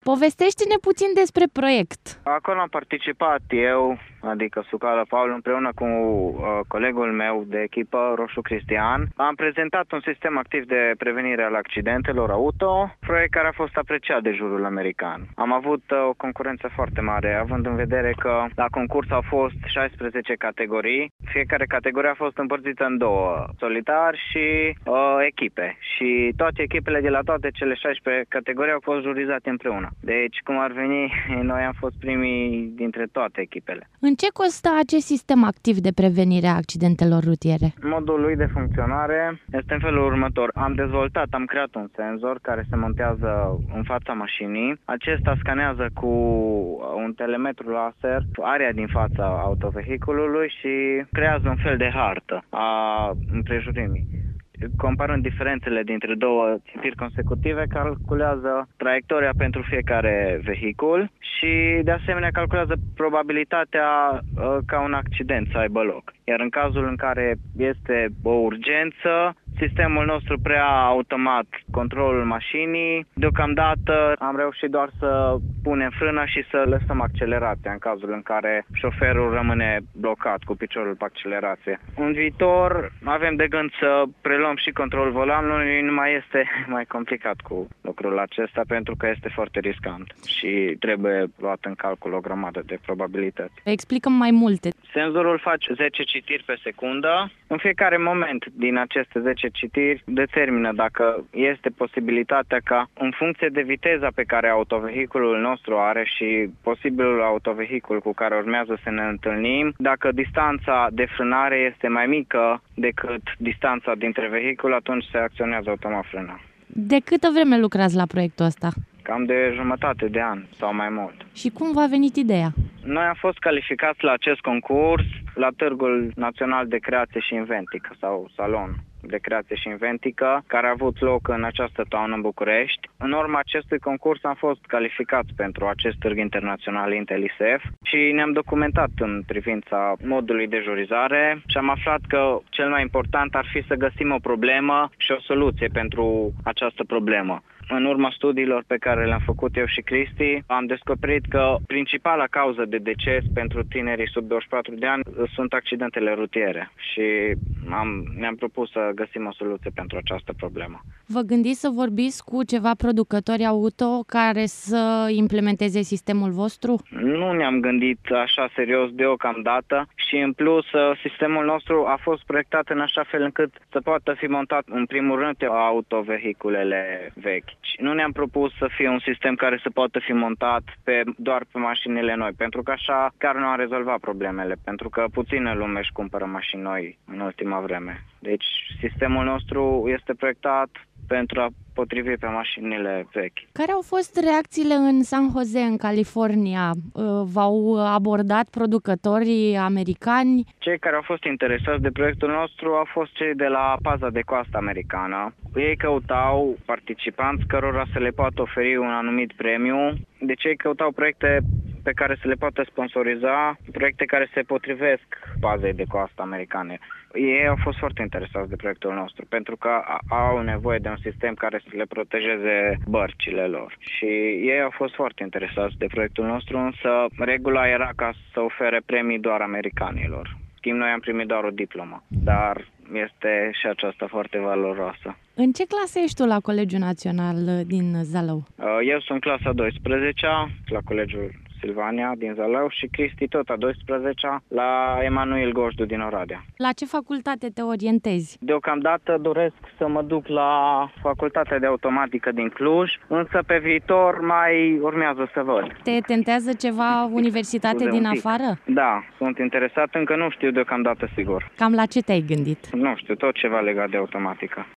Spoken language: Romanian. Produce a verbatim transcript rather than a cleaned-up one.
Povestește-ne puțin despre proiect. Acolo am participat eu, adică Sucală Paul, împreună cu uh, colegul meu de echipă, Roșu Cristian. Am prezentat un sistem activ de prevenire al accidentelor auto, proiect care a fost apreciat de jurul american. Am avut uh, o concurență foarte mare, având în vedere că la concurs au fost șaisprezece categorii. Fiecare categorie a fost împărțită în două, solitari și uh, echipe. Și toate echipele de la toate cele șaisprezece categorii au fost jurizate împreună. Deci, cum ar veni, noi am fost primii dintre toate echipele. În ce constă acest sistem activ de prevenire a accidentelor rutiere? Modul lui de funcționare este în felul următor. Am dezvoltat, am creat un senzor care se montează în fața mașinii. Acesta scanează cu un telemetru laser area din fața autovehiculului și creează un fel de hartă a împrejurimii. Comparând diferențele dintre două țipiri consecutive, calculează traiectoria pentru fiecare vehicul și, de asemenea, calculează probabilitatea uh, ca un accident să aibă loc. Iar în cazul în care este o urgență, sistemul nostru preia automat controlul mașinii. Deocamdată am reușit doar să punem frâna și să lăsăm accelerația în cazul în care șoferul rămâne blocat cu piciorul pe accelerație. În viitor avem de gând să preluăm și controlul volanului, nu mai este mai complicat cu lucrul acesta pentru că este foarte riscant și trebuie luat în calcul o grămadă de probabilități. Explicăm mai multe. Senzorul face zece citiri pe secundă. În fiecare moment din aceste zece citiri determină dacă este posibilitatea ca, în funcție de viteza pe care autovehiculul nostru are și posibilul autovehicul cu care urmează să ne întâlnim, dacă distanța de frânare este mai mică decât distanța dintre vehicule, atunci se acționează automat frâna. De câtă vreme lucrați la proiectul ăsta? Cam de jumătate de an sau mai mult. Și cum v-a venit ideea? Noi am fost calificați la acest concurs la Târgul Național de Creație și Inventică sau Salon de Creație și Inventică, care a avut loc în această toamnă în București. În urma acestui concurs am fost calificați pentru acest târg internațional IntelliSafe și ne-am documentat în privința modului de jurizare și am aflat că cel mai important ar fi să găsim o problemă și o soluție pentru această problemă. În urma studiilor pe care le-am făcut eu și Cristi, am descoperit că principala cauză de deces pentru tinerii sub douăzeci și patru de ani sunt accidentele rutiere și am, ne-am propus să găsim o soluție pentru această problemă. Vă gândiți să vorbiți cu ceva producători auto care să implementeze sistemul vostru? Nu ne-am gândit așa serios deocamdată și în plus sistemul nostru a fost proiectat în așa fel încât să poată fi montat în primul rând autovehiculele vechi. Nu ne-am propus să fie un sistem care să poată fi montat pe, doar pe mașinile noi, pentru că așa chiar nu am rezolvat problemele, pentru că puțină lume își cumpără mașini noi în ultima vreme. Deci sistemul nostru este proiectat pentru a potrivi pe mașinile vechi. Care au fost reacțiile în San Jose, în California? V-au abordat producătorii americani? Cei care au fost interesați de proiectul nostru au fost cei de la paza de coastă americană. Ei căutau participanți cărora să le poată oferi un anumit premiu. Deci ei căutau proiecte pe care să le poată sponsoriza, proiecte care se potrivesc pazei de coastă americane. Ei au fost foarte interesați de proiectul nostru, pentru că au nevoie de un sistem care să le protejeze bărcile lor. Și ei au fost foarte interesați de proiectul nostru, însă regula era ca să ofere premii doar americanilor. Schimb, noi am primit doar o diplomă, dar este și aceasta foarte valoroasă. În ce clasă ești tu la Colegiul Național din Zalău? Eu sunt clasa a douăsprezecea la Colegiul Silvania din Zalău și Cristi tot a douăsprezecea la Emanuel Gojdu din Oradea. La ce facultate te orientezi? Deocamdată doresc să mă duc la Facultatea de Automatică din Cluj, însă pe viitor mai urmează să văd. Te tentează ceva universitate Scuze din afară? Da, sunt interesat, încă nu știu deocamdată sigur. Cam la ce te-ai gândit? Nu știu, tot ceva legat de automatică.